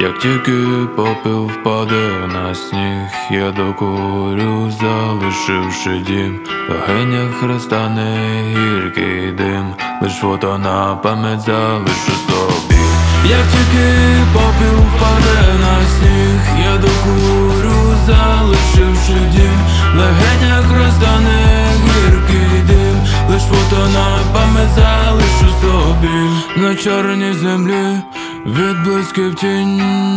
Як тільки попіл впаде на сніг, я докурю, залишивши дім. В легенях розтане гіркий дим, лиш фото на пам'ять залишу собі. Як тільки попіл впаде на сніг, я докурю, залишивши дім. В легенях розтане гіркий дим, лиш фото на пам'ять залишу собі. На чорній землі відблисків тінь